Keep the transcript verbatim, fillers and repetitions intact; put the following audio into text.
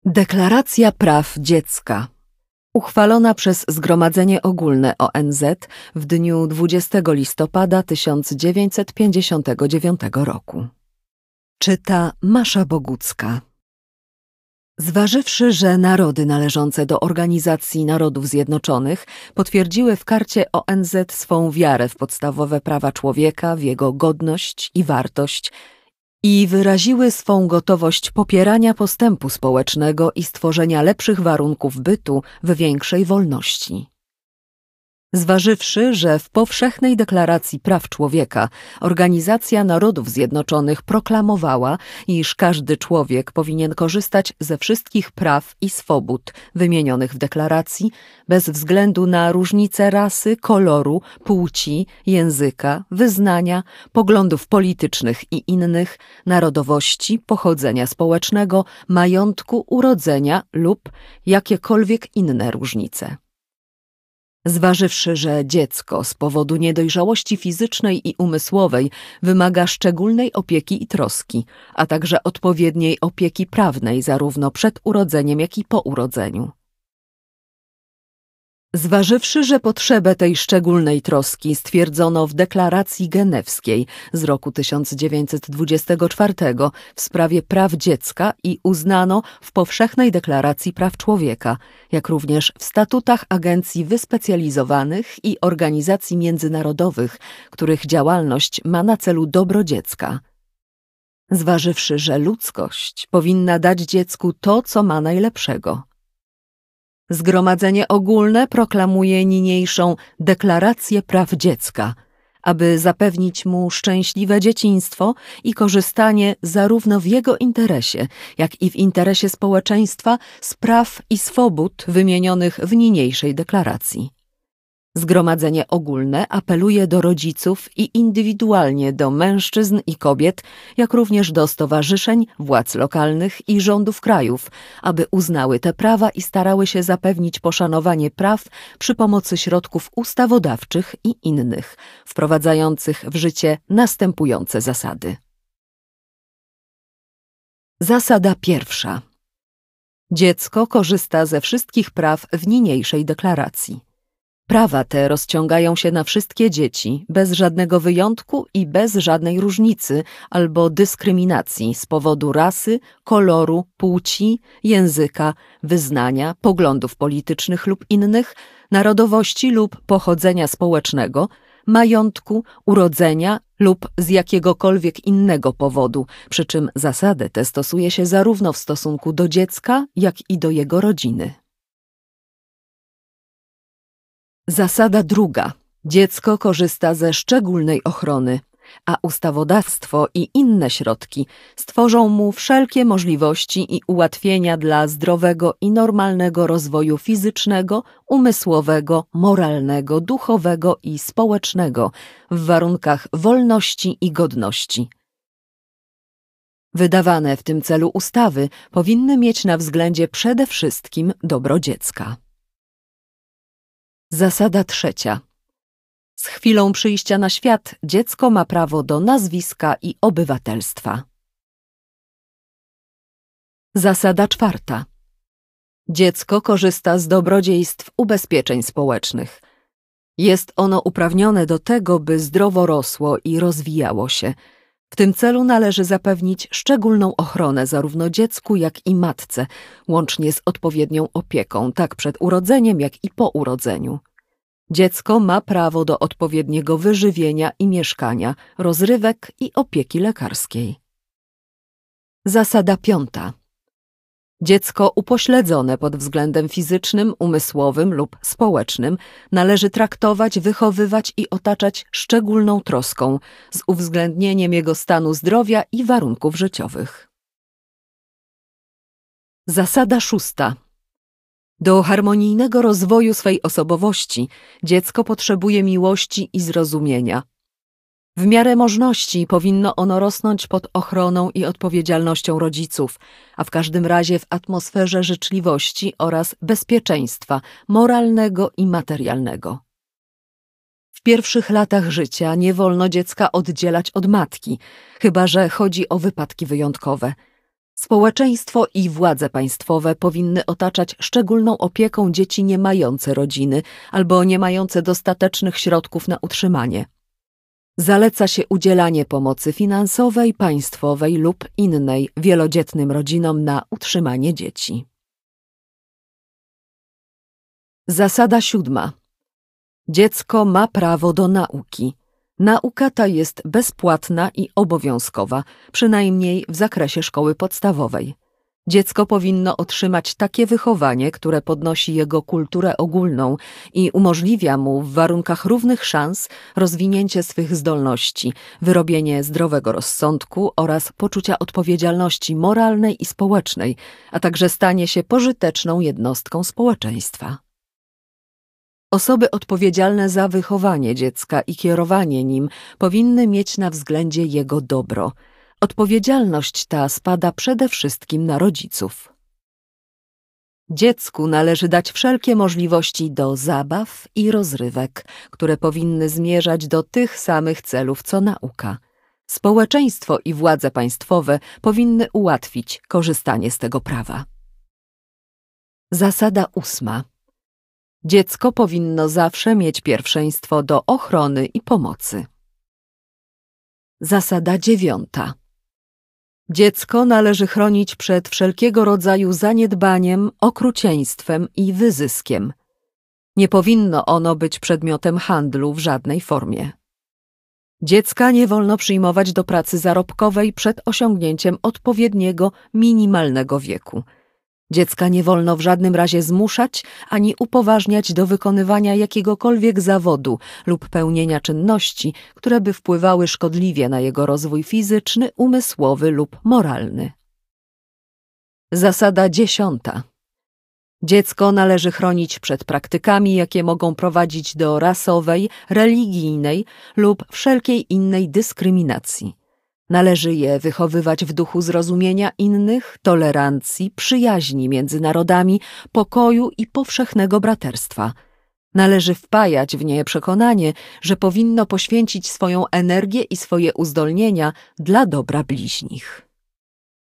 Deklaracja Praw Dziecka, uchwalona przez Zgromadzenie Ogólne O N Z w dniu dwudziestego listopada tysiąc dziewięćset pięćdziesiątego dziewiątego roku. Czyta Masza Bogucka. Zważywszy, że narody należące do Organizacji Narodów Zjednoczonych potwierdziły w Karcie O N Z swą wiarę w podstawowe prawa człowieka, w jego godność i wartość i wyraziły swą gotowość popierania postępu społecznego i stworzenia lepszych warunków bytu w większej wolności. Zważywszy, że w Powszechnej Deklaracji Praw Człowieka Organizacja Narodów Zjednoczonych proklamowała, iż każdy człowiek powinien korzystać ze wszystkich praw i swobód wymienionych w deklaracji, bez względu na różnice rasy, koloru, płci, języka, wyznania, poglądów politycznych i innych, narodowości, pochodzenia społecznego, majątku, urodzenia lub jakiekolwiek inne różnice. Zważywszy, że dziecko z powodu niedojrzałości fizycznej i umysłowej wymaga szczególnej opieki i troski, a także odpowiedniej opieki prawnej zarówno przed urodzeniem, jak i po urodzeniu. Zważywszy, że potrzebę tej szczególnej troski stwierdzono w Deklaracji Genewskiej z roku tysiąc dziewięćset dwudziestego czwartego w sprawie praw dziecka i uznano w Powszechnej Deklaracji Praw Człowieka, jak również w statutach agencji wyspecjalizowanych i organizacji międzynarodowych, których działalność ma na celu dobro dziecka. Zważywszy, że ludzkość powinna dać dziecku to, co ma najlepszego. Zgromadzenie Ogólne proklamuje niniejszą Deklarację Praw Dziecka, aby zapewnić mu szczęśliwe dzieciństwo i korzystanie zarówno w jego interesie, jak i w interesie społeczeństwa z praw i swobód wymienionych w niniejszej deklaracji. Zgromadzenie Ogólne apeluje do rodziców i indywidualnie do mężczyzn i kobiet, jak również do stowarzyszeń, władz lokalnych i rządów krajów, aby uznały te prawa i starały się zapewnić poszanowanie praw przy pomocy środków ustawodawczych i innych, wprowadzających w życie następujące zasady. Zasada pierwsza. Dziecko korzysta ze wszystkich praw w niniejszej deklaracji. Prawa te rozciągają się na wszystkie dzieci, bez żadnego wyjątku i bez żadnej różnicy albo dyskryminacji z powodu rasy, koloru, płci, języka, wyznania, poglądów politycznych lub innych, narodowości lub pochodzenia społecznego, majątku, urodzenia lub z jakiegokolwiek innego powodu, przy czym zasadę tę stosuje się zarówno w stosunku do dziecka, jak i do jego rodziny. Zasada druga. Dziecko korzysta ze szczególnej ochrony, a ustawodawstwo i inne środki stworzą mu wszelkie możliwości i ułatwienia dla zdrowego i normalnego rozwoju fizycznego, umysłowego, moralnego, duchowego i społecznego w warunkach wolności i godności. Wydawane w tym celu ustawy powinny mieć na względzie przede wszystkim dobro dziecka. Zasada trzecia. Z chwilą przyjścia na świat dziecko ma prawo do nazwiska i obywatelstwa. Zasada czwarta. Dziecko korzysta z dobrodziejstw ubezpieczeń społecznych. Jest ono uprawnione do tego, by zdrowo rosło i rozwijało się. W tym celu należy zapewnić szczególną ochronę zarówno dziecku, jak i matce, łącznie z odpowiednią opieką, tak przed urodzeniem, jak i po urodzeniu. Dziecko ma prawo do odpowiedniego wyżywienia i mieszkania, rozrywek i opieki lekarskiej. Zasada piąta. Dziecko upośledzone pod względem fizycznym, umysłowym lub społecznym należy traktować, wychowywać i otaczać szczególną troską z uwzględnieniem jego stanu zdrowia i warunków życiowych. Zasada szósta. Do harmonijnego rozwoju swej osobowości dziecko potrzebuje miłości i zrozumienia. W miarę możności powinno ono rosnąć pod ochroną i odpowiedzialnością rodziców, a w każdym razie w atmosferze życzliwości oraz bezpieczeństwa moralnego i materialnego. W pierwszych latach życia nie wolno dziecka oddzielać od matki, chyba że chodzi o wypadki wyjątkowe. Społeczeństwo i władze państwowe powinny otaczać szczególną opieką dzieci nie mające rodziny albo nie mające dostatecznych środków na utrzymanie. Zaleca się udzielanie pomocy finansowej, państwowej lub innej wielodzietnym rodzinom na utrzymanie dzieci. Zasada siódma. Dziecko ma prawo do nauki. Nauka ta jest bezpłatna i obowiązkowa, przynajmniej w zakresie szkoły podstawowej. Dziecko powinno otrzymać takie wychowanie, które podnosi jego kulturę ogólną i umożliwia mu w warunkach równych szans rozwinięcie swych zdolności, wyrobienie zdrowego rozsądku oraz poczucia odpowiedzialności moralnej i społecznej, a także stanie się pożyteczną jednostką społeczeństwa. Osoby odpowiedzialne za wychowanie dziecka i kierowanie nim powinny mieć na względzie jego dobro. Odpowiedzialność ta spada przede wszystkim na rodziców. Dziecku należy dać wszelkie możliwości do zabaw i rozrywek, które powinny zmierzać do tych samych celów co nauka. Społeczeństwo i władze państwowe powinny ułatwić korzystanie z tego prawa. Zasada ósma. Dziecko powinno zawsze mieć pierwszeństwo do ochrony i pomocy. Zasada dziewiąta. Dziecko należy chronić przed wszelkiego rodzaju zaniedbaniem, okrucieństwem i wyzyskiem. Nie powinno ono być przedmiotem handlu w żadnej formie. Dziecka nie wolno przyjmować do pracy zarobkowej przed osiągnięciem odpowiedniego, minimalnego wieku. Dziecka nie wolno w żadnym razie zmuszać ani upoważniać do wykonywania jakiegokolwiek zawodu lub pełnienia czynności, które by wpływały szkodliwie na jego rozwój fizyczny, umysłowy lub moralny. Zasada dziesiąta. Dziecko należy chronić przed praktykami, jakie mogą prowadzić do rasowej, religijnej lub wszelkiej innej dyskryminacji. Należy je wychowywać w duchu zrozumienia innych, tolerancji, przyjaźni między narodami, pokoju i powszechnego braterstwa. Należy wpajać w nie przekonanie, że powinno poświęcić swoją energię i swoje uzdolnienia dla dobra bliźnich.